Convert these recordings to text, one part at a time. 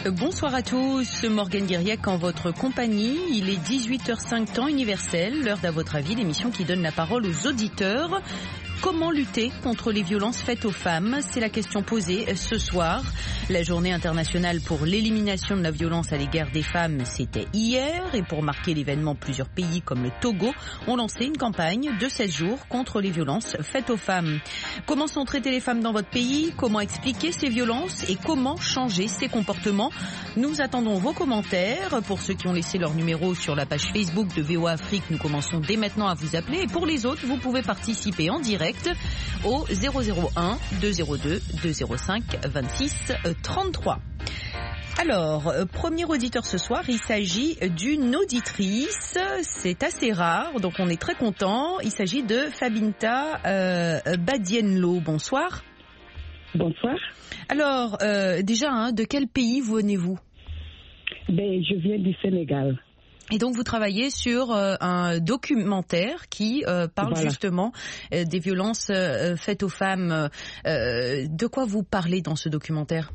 Bonsoir à tous, Morgane Guiriec en votre compagnie. Il est 18h05 temps universel, l'heure d'À votre avis, l'émission qui donne la parole aux auditeurs. Comment lutter contre les violences faites aux femmes? C'est la question posée ce soir. La journée internationale pour l'élimination de la violence à l'égard des femmes, c'était hier. Et pour marquer l'événement, plusieurs pays comme le Togo ont lancé une campagne de 16 jours contre les violences faites aux femmes. Comment sont traitées les femmes dans votre pays? Comment expliquer ces violences et comment changer ces comportements? Nous attendons vos commentaires. Pour ceux qui ont laissé leur numéro sur la page Facebook de VOA Afrique, nous commençons dès maintenant à vous appeler. Et pour les autres, vous pouvez participer en direct au 001 202 205 26 33. Alors, premier auditeur ce soir, il s'agit d'une auditrice, c'est assez rare, donc on est très content. Il s'agit de Fabinta Badienlo. Bonsoir. Bonsoir. Alors, déjà, de quel pays venez-vous? Je viens du Sénégal. Et donc vous travaillez sur un documentaire qui parle justement des violences faites aux femmes. De quoi vous parlez dans ce documentaire?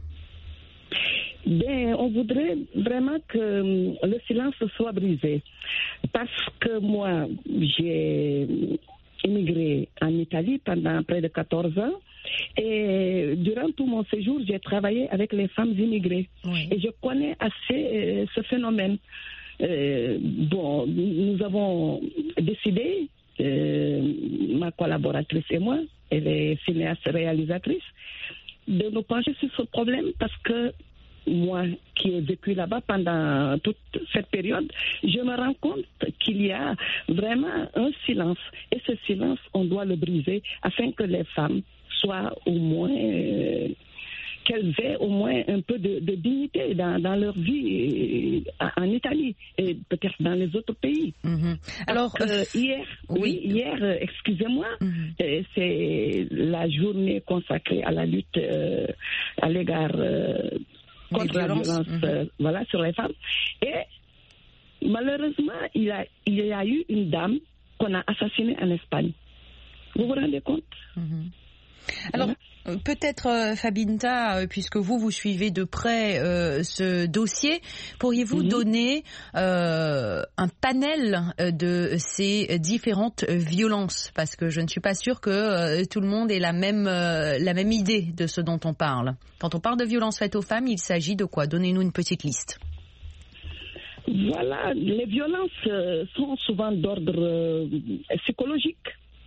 On voudrait vraiment que le silence soit brisé. Parce que moi, j'ai immigré en Italie pendant près de 14 ans. Et durant tout mon séjour, j'ai travaillé avec les femmes immigrées. Oui. Et je connais assez ce phénomène. Nous avons décidé, ma collaboratrice et moi, elle est cinéaste réalisatrice, de nous pencher sur ce problème parce que moi, qui ai vécu là-bas pendant toute cette période, je me rends compte qu'il y a vraiment un silence. Et ce silence, on doit le briser afin que les femmes soient au moins... qu'elles aient au moins un peu de dignité dans leur vie en Italie et peut-être dans les autres pays. Mm-hmm. Alors, hier, excusez-moi, c'est la journée consacrée à la lutte à l'égard contre la violence sur les femmes. Et malheureusement, il y a eu une dame qu'on a assassinée en Espagne. Vous vous rendez compte? Alors, peut-être, Fabinta, puisque vous suivez de près ce dossier, pourriez-vous donner un panel de ces différentes violences? Parce que je ne suis pas sûre que tout le monde ait la même idée de ce dont on parle. Quand on parle de violences faites aux femmes, il s'agit de quoi? Donnez-nous une petite liste. Voilà, les violences sont souvent d'ordre psychologique,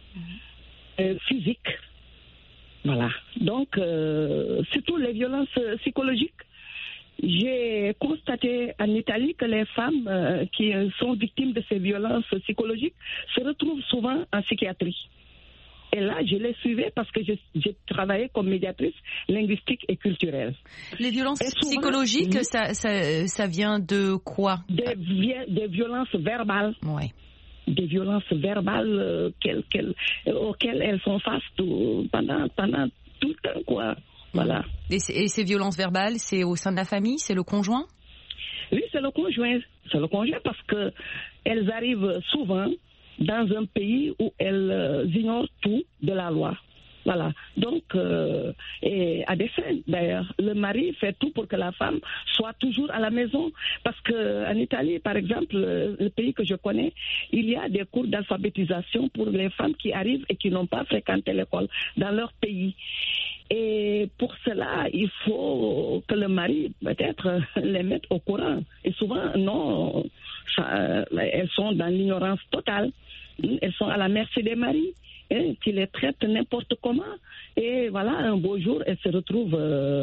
physique. Voilà. Donc, surtout les violences psychologiques. J'ai constaté en Italie que les femmes qui sont victimes de ces violences psychologiques se retrouvent souvent en psychiatrie. Et là, je les suivais parce que j'ai travaillé comme médiatrice linguistique et culturelle. Les violences psychologiques, ça vient de quoi? Des violences verbales. Oui. Des violences verbales auxquelles elles font face pendant tout le temps, quoi. Voilà. Et ces violences verbales, c'est au sein de la famille, c'est le conjoint? Oui, c'est le conjoint. C'est le conjoint parce que elles arrivent souvent dans un pays où elles ignorent tout de la loi. Voilà. Donc, et à des fins, d'ailleurs, le mari fait tout pour que la femme soit toujours à la maison. Parce qu'en Italie, par exemple, le pays que je connais, il y a des cours d'alphabétisation pour les femmes qui arrivent et qui n'ont pas fréquenté l'école dans leur pays. Et pour cela, il faut que le mari, peut-être, les mette au courant. Et souvent, non, elles sont dans l'ignorance totale. Elles sont à la merci des maris. Qui les traitent n'importe comment. Et voilà, un beau jour, elles se retrouvent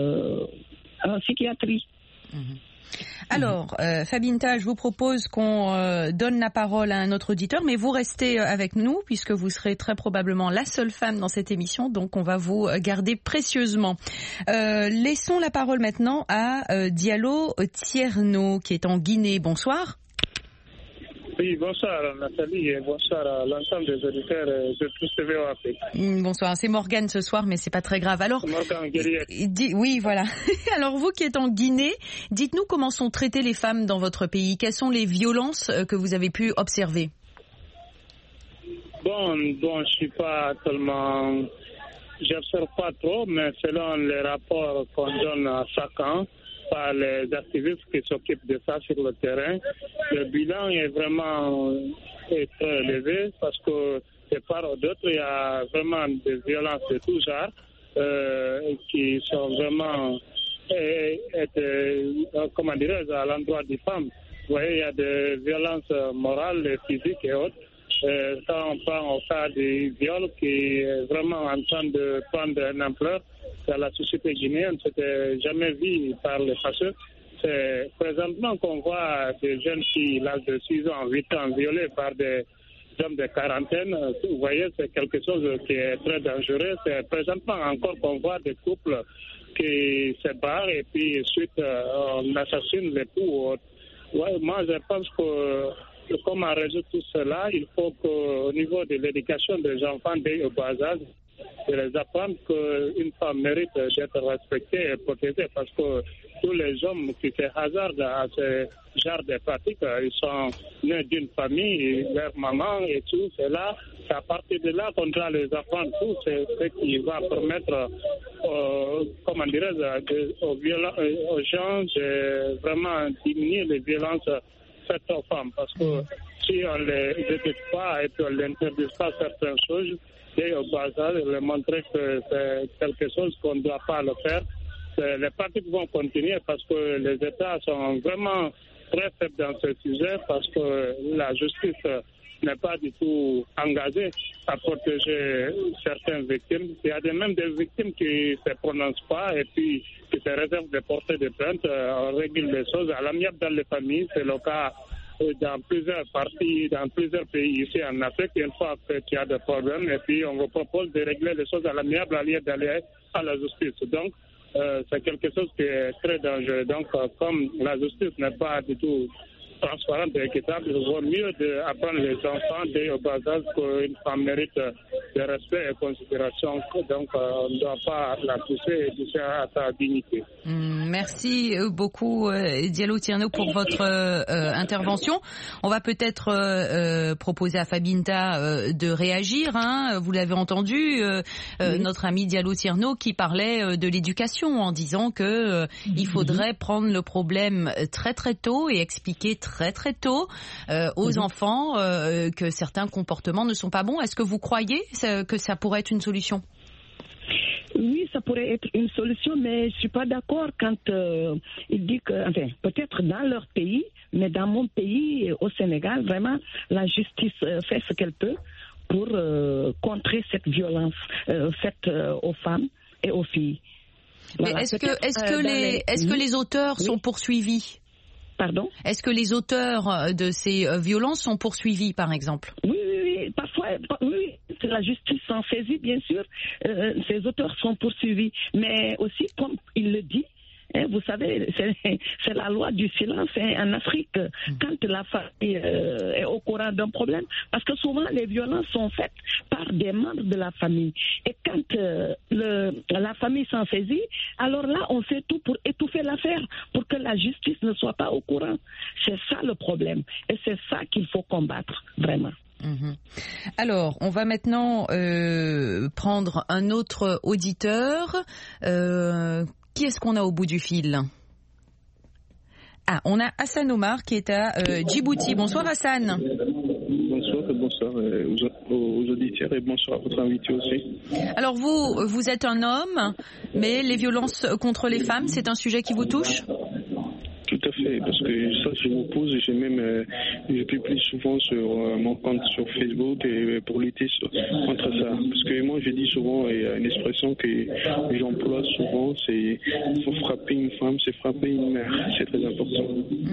en psychiatrie. Alors, Fabinta, je vous propose qu'on donne la parole à un autre auditeur, mais vous restez avec nous, puisque vous serez très probablement la seule femme dans cette émission, donc on va vous garder précieusement. Laissons la parole maintenant à Diallo Tierno, qui est en Guinée. Bonsoir. Oui, bonsoir Nathalie et bonsoir à l'ensemble des auditeurs de tous les VOA Afrique. Bonsoir, c'est Morgane ce soir, mais c'est pas très grave. Alors, Morgane Guiriec. Oui, voilà. Alors vous qui êtes en Guinée, dites-nous comment sont traitées les femmes dans votre pays. Quelles sont les violences que vous avez pu observer? Bon, je suis pas tellement, j'observe pas trop, mais selon les rapports qu'on donne à chacun, par les activistes qui s'occupent de ça sur le terrain. Le bilan est vraiment très élevé parce que de part ou d'autre, il y a vraiment des violences de tout genre qui sont vraiment à l'endroit des femmes. Vous voyez, il y a des violences morales, physiques et autres. Quand on prend au cas des viols qui est vraiment en train de prendre une ampleur dans la société guinéenne, c'était jamais vu par le passé. C'est présentement qu'on voit des jeunes filles, l'âge de 6 ans, 8 ans, violées par des hommes de quarantaine. Vous voyez, c'est quelque chose qui est très dangereux. C'est présentement encore qu'on voit des couples qui se barrent et puis ensuite on assassine l'époux. Ouais, moi, je pense que comment résoudre tout cela, il faut qu'au niveau de l'éducation des enfants dès au bas âge, de les apprendre qu'une femme mérite d'être respectée et protégée parce que tous les hommes qui se hasardent à ce genre de pratiques, ils sont nés d'une famille, leur maman et tout cela. C'est à partir de là qu'on doit les apprendre tout, c'est ce qui va permettre aux gens de vraiment diminuer les violences faites aux femmes. Parce que si on ne les éduque pas et puis on n'interdit pas certaines choses, et au bas âge, leur montrer que c'est quelque chose qu'on ne doit pas le faire, les pratiques vont continuer parce que les États sont vraiment très faibles dans ce sujet parce que la justice n'est pas du tout engagée à protéger certaines victimes. Il y a même des victimes qui ne se prononcent pas et puis qui se réservent de porter des plaintes. On règle les choses à l'amiable dans les familles. C'est le cas dans plusieurs parties, dans plusieurs pays ici en Afrique. Une fois qu'il y a des problèmes, et puis on vous propose de régler les choses à l'amiable à lieu d'aller à la justice. Donc, c'est quelque chose qui est très dangereux. Donc, comme la justice n'est pas du tout transparente et équitable, il vaut mieux d'apprendre les enfants dès au bas âge qu'une femme mérite de respect et considération. Donc, on ne doit pas la pousser et toucher à sa dignité. Merci beaucoup, Diallo Tierno, pour votre intervention. On va peut-être proposer à Fabinta de réagir. Vous l'avez entendu, notre ami Diallo Tierno qui parlait de l'éducation en disant que il faudrait prendre le problème très très tôt et expliquer très très tôt aux enfants que certains comportements ne sont pas bons. Est-ce que vous croyez que ça pourrait être une solution ? Oui, ça pourrait être une solution, mais je ne suis pas d'accord quand il dit que, enfin, peut-être dans leur pays, mais dans mon pays, au Sénégal, vraiment, la justice fait ce qu'elle peut pour contrer cette violence faite aux femmes et aux filles. Voilà. Mais est-ce que les auteurs sont poursuivis ? Pardon ? Est-ce que les auteurs de ces violences sont poursuivis, par exemple ? Oui, parfois, oui, la justice s'en saisit, bien sûr. Ces auteurs sont poursuivis. Mais aussi, comme il le dit, vous savez, c'est la loi du silence en Afrique. Quand la famille est au courant d'un problème, parce que souvent les violences sont faites par des membres de la famille. Et quand la famille s'en saisit, alors là, on fait tout pour étouffer l'affaire, pour que la justice ne soit pas au courant. C'est ça le problème. Et c'est ça qu'il faut combattre, vraiment. Alors, on va maintenant prendre un autre auditeur. Qui est-ce qu'on a au bout du fil ? On a Hassan Omar qui est à Djibouti. Bonsoir Hassan. Bonsoir aux auditeurs et bonsoir à votre invité aussi. Alors vous êtes un homme, mais les violences contre les femmes, c'est un sujet qui vous touche ? Tout à fait, parce que ça je vous pose, je publie souvent sur mon compte sur Facebook et pour lutter contre ça. Parce que moi je dis souvent, il y a une expression que j'emploie souvent, c'est il faut frapper une femme, c'est frapper une mère, c'est très important.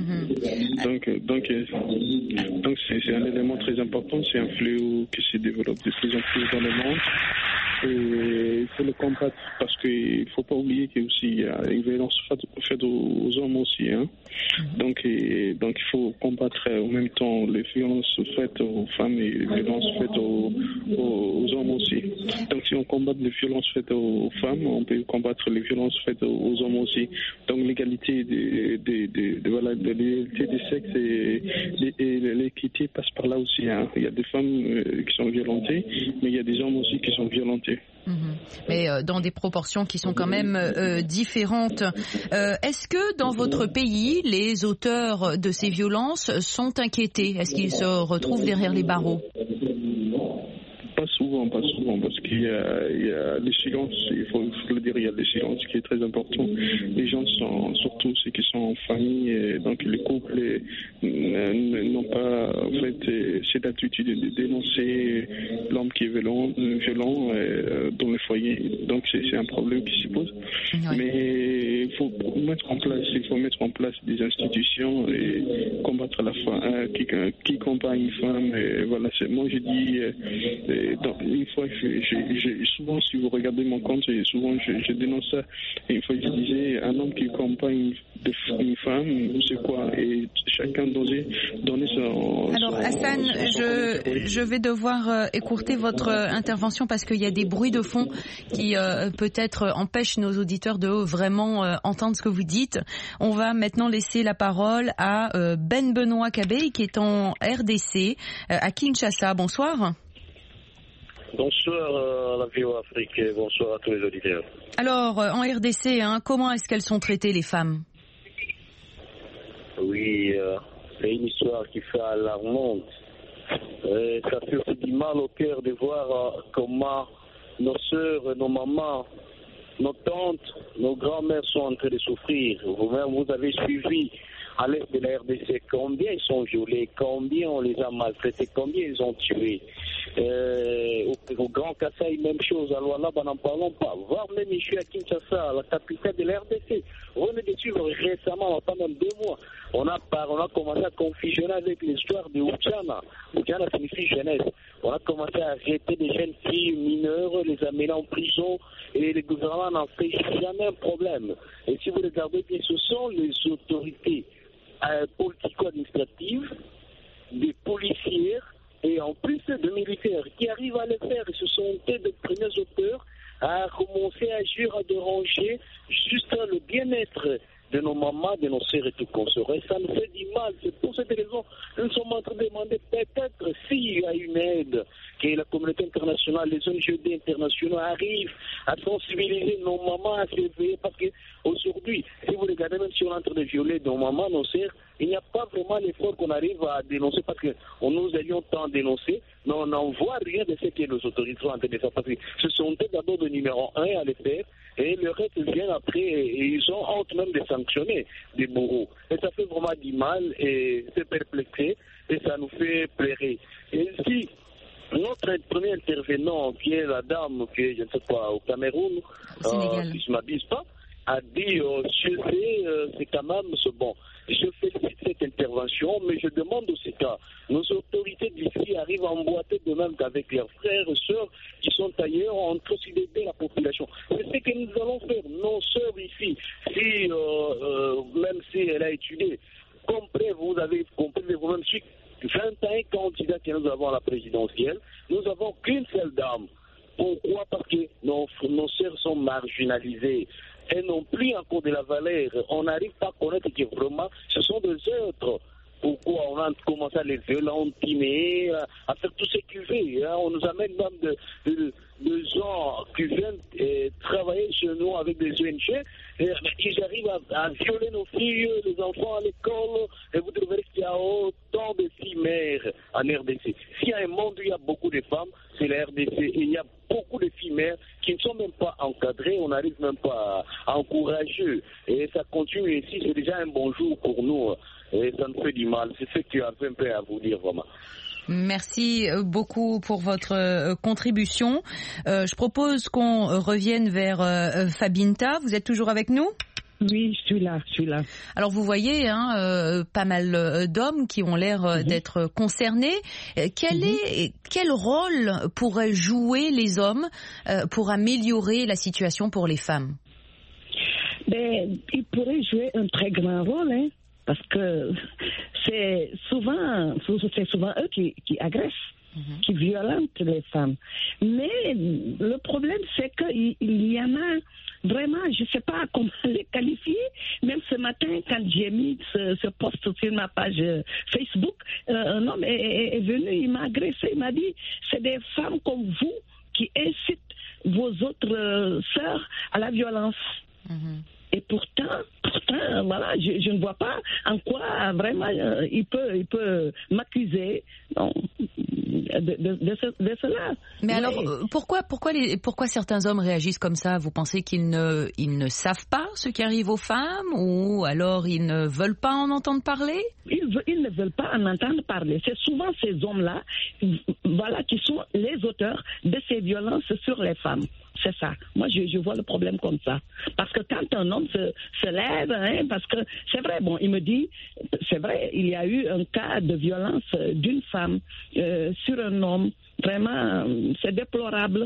Donc c'est un élément très important, c'est un fléau qui se développe de plus en plus dans le monde. Et il faut le combattre parce qu'il ne faut pas oublier qu'il y a une violence faite aux hommes aussi. Donc il faut combattre en même temps les violences faites aux femmes et les violences faites aux hommes aussi. Donc si on combat les violences faites aux femmes, on peut combattre les violences faites aux hommes aussi. Donc l'égalité l'égalité des sexes et l'équité passe par là aussi. Il y a des femmes qui sont violentées, mais il y a des hommes aussi qui sont violentés éviter. Mais dans des proportions qui sont quand même différentes. Est-ce que dans votre pays, les auteurs de ces violences sont inquiétés? Est-ce qu'ils se retrouvent derrière les barreaux? Pas souvent, parce qu'il y a le silence, il faut le dire, il y a le silence qui est très important. Les gens sont, surtout ceux qui sont en famille, et donc les couples n'ont pas en fait cette attitude de dénoncer l'homme qui est violent dans le foyer. Donc c'est un problème qui se pose. Oui. Mais il faut mettre en place des institutions et combattre la femme, qui combat une femme. Et voilà, moi je dis. Une fois, souvent, si vous regardez mon compte, souvent je dénonce ça. Et une fois, je disais, un homme qui combat une femme, c'est quoi? Et chacun doit donner son... Alors, Hassan, je vais devoir écourter votre intervention parce qu'il y a des bruits de fond qui peut-être empêchent nos auditeurs de vraiment entendre ce que vous dites. On va maintenant laisser la parole à Ben Benoît Kabé, qui est en RDC, à Kinshasa. Bonsoir. Bonsoir à la VOA Afrique et bonsoir à tous les auditeurs. Alors, en RDC, comment est-ce qu'elles sont traitées, les femmes? Oui, c'est une histoire qui fait alarmante. Ça fait aussi du mal au cœur de voir comment nos sœurs, nos mamans, nos tantes, nos grands-mères sont en train de souffrir. Vous-même, vous avez suivi à l'est de la RDC combien ils sont violés, combien on les a maltraités, combien ils ont tués. Au Grand Kassai, même chose. À Lualaba, n'en parlons pas. Voire même ici à Kinshasa, la capitale de la RDC. On venait de suivre récemment, pas même 2 mois. On a commencé à confusionner avec l'histoire de Uchana. Uchana signifie jeunesse. On a commencé à arrêter des jeunes filles mineures, les amener en prison, et le gouvernement n'en fait jamais un problème. Et si vous regardez bien, ce sont les autorités politico-administratives, des policiers et en plus de militaires qui arrivent à le faire. Ce sont des premiers auteurs à commencer à agir, à déranger juste le bien-être de nos mamans, de nos sœurs et tout consorts. Et ça nous fait du mal. C'est pour cette raison que nous sommes en train de demander peut-être s'il y a une aide, que la communauté internationale, les ONG internationaux arrivent à sensibiliser nos mamans à s'éveiller, parce qu'aujourd'hui, si vous regardez, même si on est en train de violer nos mamans, nos sœurs, il n'y a pas vraiment l'effort qu'on arrive à dénoncer, parce que nous allions tant dénoncer, mais on n'en voit rien de ce que nos autorités sont en train de faire, parce que ce sont eux d'abord le numéro 1 à le faire, et le reste vient après, et ils ont honte même de sanctionner des bourreaux. Et ça fait vraiment du mal, et c'est perplexé, et ça nous fait pleurer. Et si notre premier intervenant, qui est la dame, qui est, je ne sais pas, au Cameroun, si je ne m'abuse pas, a dit, c'est quand même ce bon. Je félicite cette intervention, mais je demande aussi que nos autorités d'ici arrivent à emboîter de même qu'avec leurs frères et sœurs qui sont ailleurs, en train d'aider la population. C'est ce que nous allons faire. Nos sœurs ici, même si elle a étudié, vous avez compris vous-même, 21 candidats que nous avons à la présidentielle, nous n'avons qu'une seule dame. Pourquoi? Parce que nos sœurs sont marginalisées. Elles n'ont plus encore de la valeur. On n'arrive pas à connaître que vraiment ce sont des êtres. Pourquoi on a commencé à les violenter, à faire tout ce qu'ils veulent. On nous amène même de gens qui viennent travailler chez nous avec des ONG. Ils arrivent à violer nos filles, les enfants à l'école. Et vous trouverez qu'il y a autant de filles mères en RDC. S'il y a un monde où il y a beaucoup de femmes, c'est la RDC. Et il y a beaucoup de filles mères qui ne sont même pas encadrées. On n'arrive même pas à encourager. Et ça continue ici. C'est déjà un bon jour pour nous. Et ça nous fait du mal. C'est ce que tu as un peu à vous dire, vraiment. Merci beaucoup pour votre contribution. Je propose qu'on revienne vers Fabinta. Vous êtes toujours avec nous ? Oui, je suis là. Alors vous voyez, pas mal d'hommes qui ont l'air d'être concernés. Quel rôle pourraient jouer les hommes pour améliorer la situation pour les femmes ? Ils pourraient jouer un très grand rôle, parce que c'est souvent eux qui agressent, qui violentent les femmes. Mais le problème, c'est qu'il y en a vraiment, je ne sais pas comment les qualifier. Même ce matin, quand j'ai mis ce post sur ma page Facebook, un homme est venu, il m'a agressé, il m'a dit, c'est des femmes comme vous qui incitent vos autres sœurs à la violence. Et pourtant, voilà, je ne vois pas en quoi vraiment il peut m'accuser de cela. Mais alors, pourquoi certains hommes réagissent comme ça? Vous pensez qu'ils ne savent pas ce qui arrive aux femmes, ou alors ils ne veulent pas en entendre parler? Ils ne veulent pas en entendre parler. C'est souvent ces hommes-là, voilà, qui sont les auteurs de ces violences sur les femmes. C'est ça. Moi, je vois le problème comme ça. Parce que quand un homme se lève, parce que c'est vrai, bon, il me dit, c'est vrai, il y a eu un cas de violence d'une femme sur un homme. Vraiment, c'est déplorable.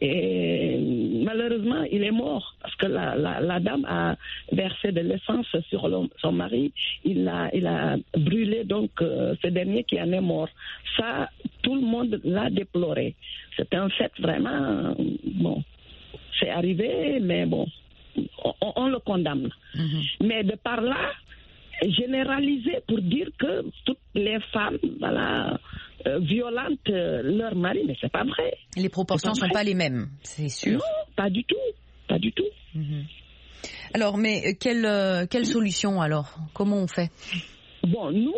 Et malheureusement, il est mort. Parce que la dame a versé de l'essence sur son mari. Il a brûlé, donc, ce dernier qui en est mort. Ça, tout le monde l'a déploré. C'est un fait vraiment, bon. C'est arrivé, mais bon, on le condamne. Mais de par là, généraliser pour dire que toutes les femmes, voilà, violentent leur mari, mais c'est pas vrai. Les proportions ne sont pas les mêmes, c'est sûr. Non, pas du tout, pas du tout. Alors, mais quelle solution alors? Comment on fait? Bon, nous,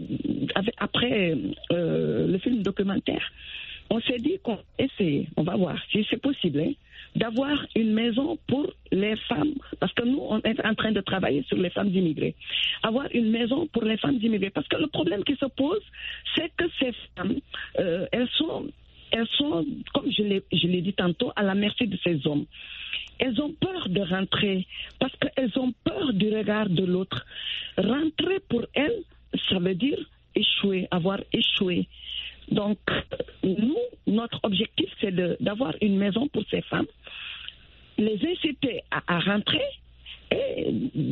après le film documentaire, on s'est dit qu'on essaie, on va voir si c'est possible, d'avoir une maison pour les femmes, parce que nous, on est en train de travailler sur les femmes immigrées. Avoir une maison pour les femmes immigrées, parce que le problème qui se pose, c'est que ces femmes, elles sont, comme je l'ai dit tantôt, à la merci de ces hommes. Elles ont peur de rentrer, parce qu'elles ont peur du regard de l'autre. Rentrer pour elles, ça veut dire échouer, avoir échoué. Donc, nous, notre objectif, c'est d'avoir une maison pour ces femmes, les inciter à rentrer et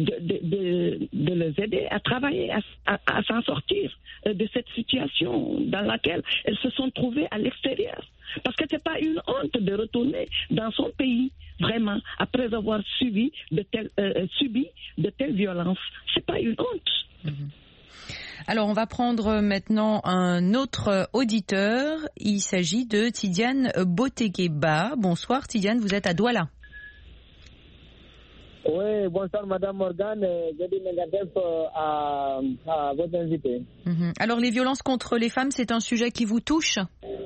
de les aider à travailler, à s'en sortir de cette situation dans laquelle elles se sont trouvées à l'extérieur. Parce que ce n'est pas une honte de retourner dans son pays, vraiment, après avoir subi de telles violences. Ce n'est pas une honte. Alors, on va prendre maintenant un autre auditeur. Il s'agit de Tidiane Botegueba. Bonsoir Tidiane, vous êtes à Douala. Oui, bonsoir Madame Morgane. Je dis négatif à votre invité. Alors, les violences contre les femmes, c'est un sujet qui vous touche?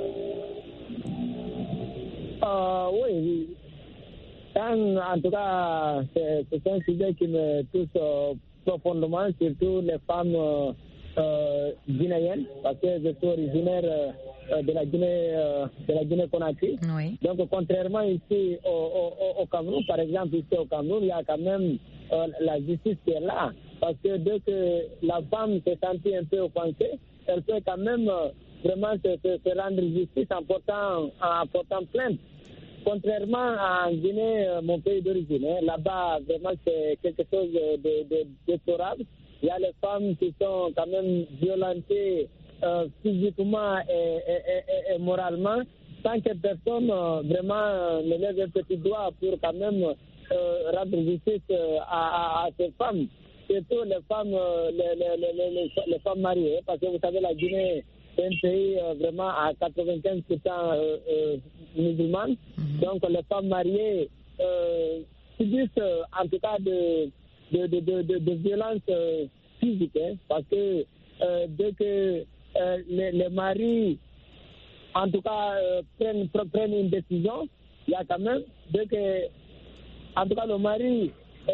Oui. En tout cas, c'est un sujet qui me touche profondément, surtout les femmes guinéennes, parce que je suis originaire de la Guinée Conakry. Oui. Donc, contrairement ici au Cameroun, par exemple, ici au Cameroun, il y a quand même la justice qui est là. Parce que dès que la femme s'est sentie un peu offensée, elle peut quand même vraiment se rendre justice en portant plainte. Contrairement à Guinée, mon pays d'origine, là-bas, vraiment, c'est quelque chose de déplorable. Il y a les femmes qui sont quand même violentées physiquement et moralement, sans que personne vraiment ne lève un petit doigt pour quand même rendre justice à ces femmes. Surtout les femmes, les femmes mariées, parce que vous savez, la Guinée, c'est un pays vraiment à 95% musulmans. Donc les femmes mariées subissent en tout cas de violences physiques, parce que dès que les maris en tout cas prennent une décision, il y a quand même, dès que en tout cas le mari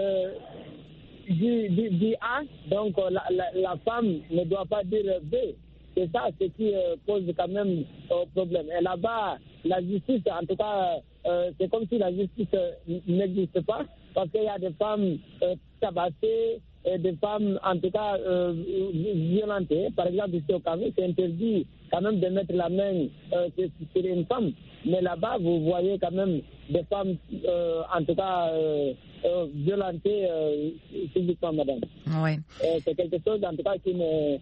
dit A, donc la femme ne doit pas dire B. C'est ça ce qui pose quand même problème. Et là-bas, la justice, en tout cas, c'est comme si la justice n'existe pas, parce qu'il y a des femmes tabassées, et des femmes, en tout cas, violentées. Par exemple, ici au Cameroun, c'est interdit quand même de mettre la main sur une femme. Mais là-bas, vous voyez quand même des femmes, en tout cas, violentées physiquement, madame. Oui. C'est quelque chose, en tout cas, qui me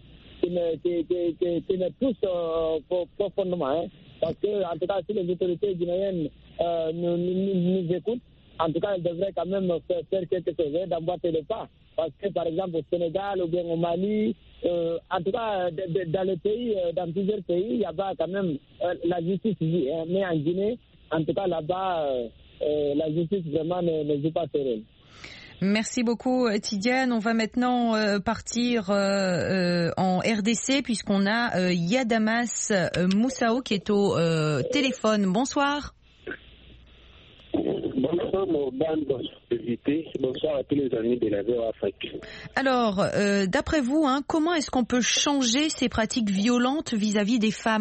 touche profondément. Parce que, en tout cas, si les autorités guinéennes nous écoutent, en tout cas, elle devrait quand même faire quelque chose, d'emboîter le pas. Parce que, par exemple, au Sénégal ou bien au Mali, en tout cas, dans les pays, dans plusieurs pays, il y a quand même la justice, mais en Guinée, en tout cas, là-bas, la justice vraiment ne joue pas ses rôles. Merci beaucoup Tidiane. On va maintenant partir en RDC puisqu'on a Yadamas Moussao qui est au téléphone. Bonsoir. Bonsoir Morgane, bonsoir à tous les amis de la VOA Afrique. Alors, d'après vous, comment est-ce qu'on peut changer ces pratiques violentes vis-à-vis des femmes ?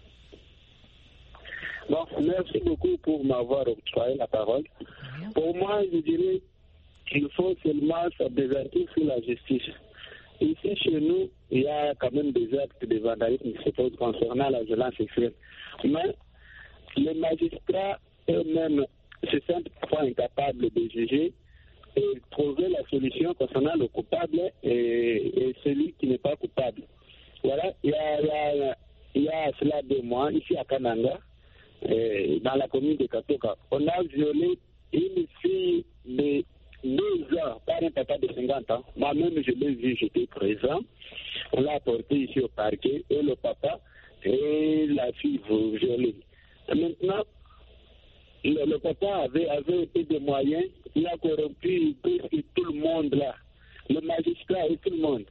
Bon, merci beaucoup pour m'avoir octroyé la parole. Pour moi, je dirais qu'il faut seulement s'avertir sur la justice. Ici, chez nous, il y a quand même des actes de vandalisme qui se posent concernant la violence sexuelle. Mais les magistrats eux-mêmes se sentent parfois incapables de juger et trouver la solution concernant le coupable et celui qui n'est pas coupable. Voilà, il y a cela 2 mois, ici à Kananga, dans la commune de Katoka, on a violé une fille de 2 ans par un papa de 50 ans. Moi-même, je l'ai vu, j'étais présent. On l'a porté ici au parquet et le papa et la fille violée. Maintenant, le papa avait un peu de moyens. Il a corrompu presque tout le monde là. Le magistrat et tout le monde.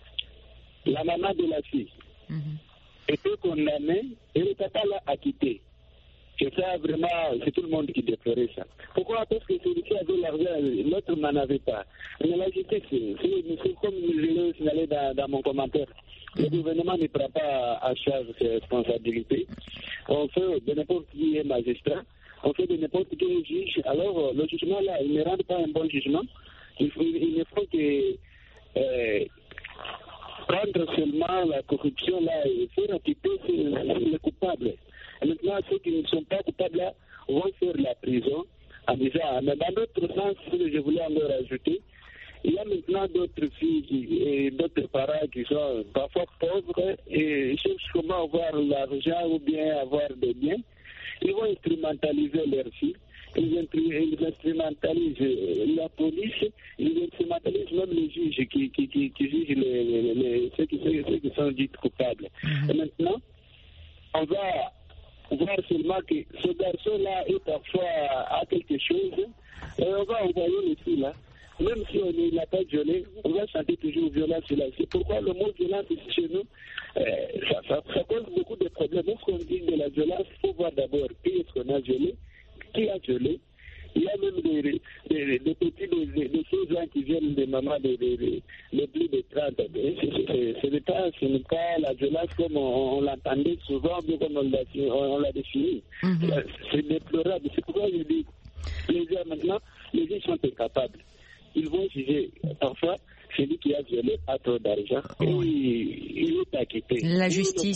La maman de la fille était condamnée et le papa l'a acquitté. Et ça, vraiment, c'est tout le monde qui déplorait ça. Pourquoi? Parce que celui qui avait l'argent, l'autre n'en avait pas. Mais la justice, c'est comme je l'ai signalé dans mon commentaire. Le gouvernement ne prend pas à charge ses responsabilités. On fait de n'importe qui est magistrat, on fait de n'importe qui est juge. Alors, le jugement là, il ne rend pas un bon jugement. Il ne faut que prendre seulement la corruption là et faire acquitter les coupables. Et maintenant, ceux qui ne sont pas coupables là vont faire la prison en disant, mais dans d'autres sens, je voulais encore ajouter, il y a maintenant d'autres filles et d'autres parents qui sont parfois pauvres et cherchent comment avoir l'argent ou bien avoir des biens. Ils vont instrumentaliser leurs filles, ils instrumentalisent la police, ils instrumentalisent même les juges qui jugent ceux qui sont dits coupables. Et maintenant, on va voir seulement que ce garçon-là est parfois à quelque chose et on va envoyer les filles là. Même si on n'a pas violé, on va chanter toujours violence sur la vie. Pourquoi le mot violence ici chez nous, ça cause beaucoup de problèmes. Lorsqu'on dit de la violence, il faut voir d'abord qui est-ce qu'on a violé, qui a violé. Il y a même des petits, des 16 ans qui viennent des mamans de plus de 30 ans. Ce n'est pas la violence comme on l'entendait souvent, bien comme on l'a défini. C'est déplorable. C'est pourquoi je dis, maintenant, les gens sont incapables. Ils vont juger parfois celui qui a violé a trop d'argent et il est acquitté. La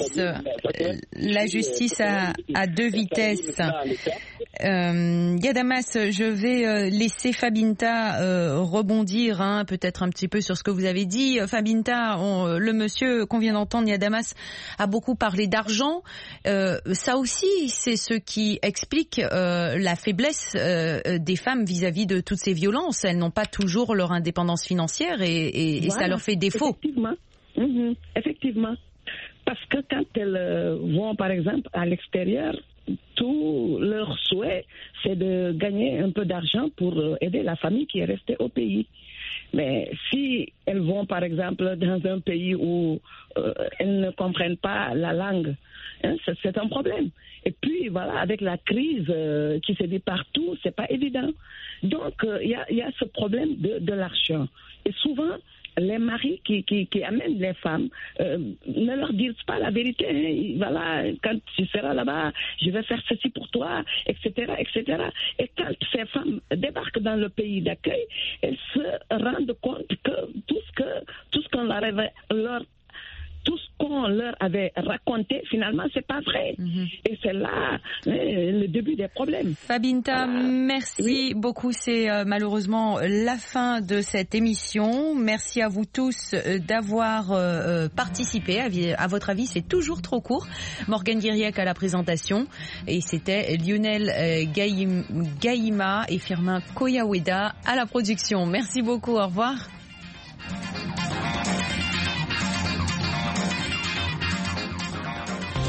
justice a 2 vitesses. Yadamas, je vais laisser Fabinta rebondir peut-être un petit peu sur ce que vous avez dit. Fabinta, le monsieur qu'on vient d'entendre, Yadamas, a beaucoup parlé d'argent. Ça aussi, c'est ce qui explique la faiblesse des femmes vis-à-vis de toutes ces violences. Elles n'ont pas toujours leur indépendance financière et voilà, ça leur fait défaut. Effectivement. Parce que quand elles vont, par exemple, à l'extérieur, tout leur souhait, c'est de gagner un peu d'argent pour aider la famille qui est restée au pays. Mais si elles vont, par exemple, dans un pays où elles ne comprennent pas la langue, c'est un problème. Et puis, voilà, avec la crise qui se dit partout, c'est pas évident. Donc, il y a ce problème de l'argent. Et souvent, les maris qui amènent les femmes ne leur disent pas la vérité. Voilà, quand tu seras là-bas, je vais faire ceci pour toi, etc., etc. Et quand ces femmes débarquent dans le pays d'accueil, elles se rendent compte que tout ce qu'on leur tout ce qu'on leur avait raconté, finalement, c'est pas vrai. Et c'est là le début des problèmes. Fabinta, merci beaucoup. C'est malheureusement la fin de cette émission. Merci à vous tous d'avoir participé. À votre avis, c'est toujours trop court. Morgane Guiriac à la présentation. Et c'était Lionel Gaïma et Firmin Koyaweda à la production. Merci beaucoup. Au revoir.